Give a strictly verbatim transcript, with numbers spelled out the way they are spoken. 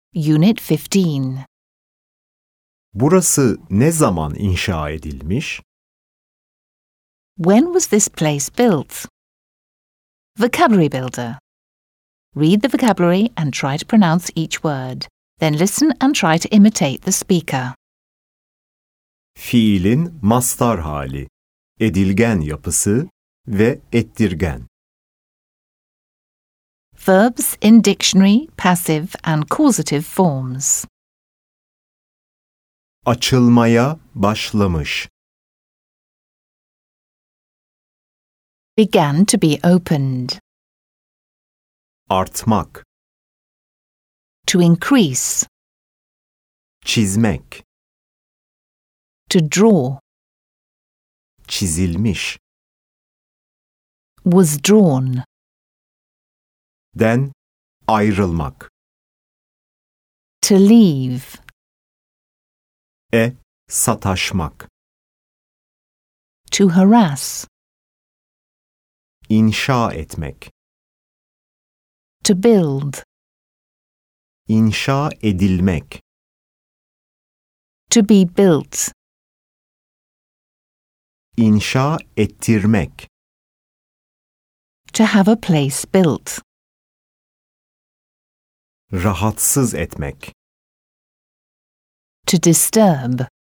Unit fifteen. Burası ne zaman inşa edilmiş? When was this place built? Vocabulary Builder. Read the vocabulary and try to pronounce each word. Then listen and try to imitate the speaker. Fiilin mastar hali, edilgen yapısı ve ettirgen. Verbs in dictionary, passive and causative forms. Açılmaya başlamış. Began to be opened. Artmak, To increase. çizmek, To draw. çizilmiş. Was drawn. Den ayrılmak. To leave. E sataşmak. To harass. İnşa etmek. To build. İnşa edilmek. To be built. İnşa ettirmek. To have a place built. Rahatsız etmek. To disturb.